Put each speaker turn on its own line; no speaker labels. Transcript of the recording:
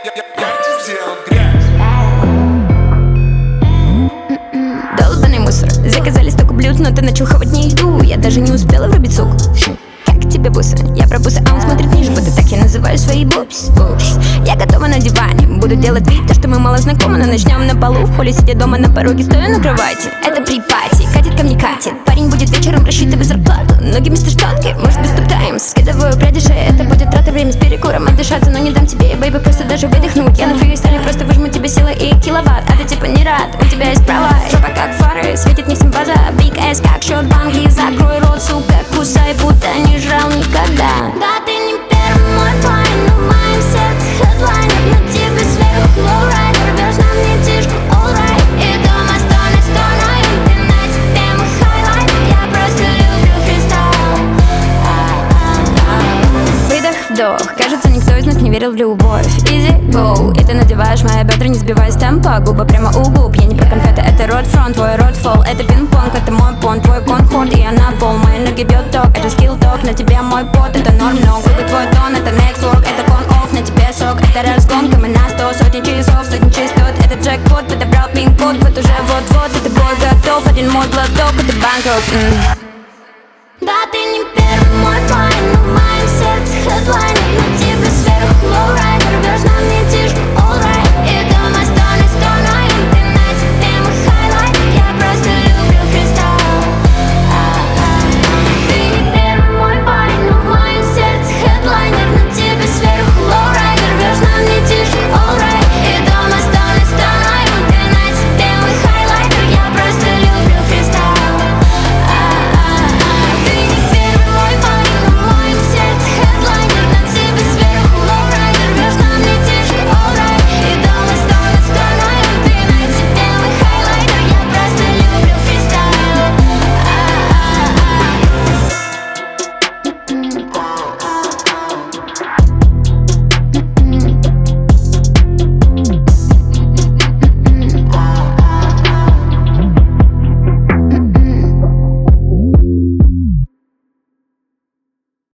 Долбаный мусор, заказали столько блюд, но ты начал хавать не еду. Я даже не успела врубить сук. Как тебе бусы? Я про бусы, а он смотрит ниже, будто так я называю свои бупс. Я готова на диване, буду делать вид, то, что мы мало знакомы, но начнем на полу. Хули сидя дома на пороге, стоя на кровати. Это при-пати, катит ко мне катит. Парень будет вечером рассчитывать зарплату. Ноги вместо штанги, может без туп-таймс. Скидываю пряди шеи, это будет трата время с перекуром отдышаться. Но не дам тебе, бэйби, просто даже выдохнуть. Я на фристайле просто выжму тебе силы и киловатт. А ты типа не рад, у тебя есть права. Жопа как фары, светит не всем база. Big ass как шот-банки, закрой рот, сука, кусай, будто не жрал никогда.
Да, ты не первый мой план, но в моем сердце хедлайнер. На тебе сверху лоурайдер, рвешь на мне тишку, alright. И дома 100 на 100, но и ты на тебе мой хайлайт. Я просто люблю фристайл.
Выдох, вдох, кажется, никто из нас не верил в любовь. Easy, go, и ты надеваешь мои бедра, не сбивая с темпа. Губа прямо у губ, я не про конфеты, это рот фронт, твой рот фол. Это пинг-понг, это мой понт, твой конхорд, и я на пол. Моя энергия бьет ток, это скилл-ток, на тебе мой пот, это норм, но губы твой тон, это next work, это кон-офф, на тебе сок, это разгонка, мы на 100, сотни часов, сотни частот. Это джекпот, подобрал пин-код, вот уже вот-вот, это бой готов, один мой глоток, это банкрот.
Да, ты не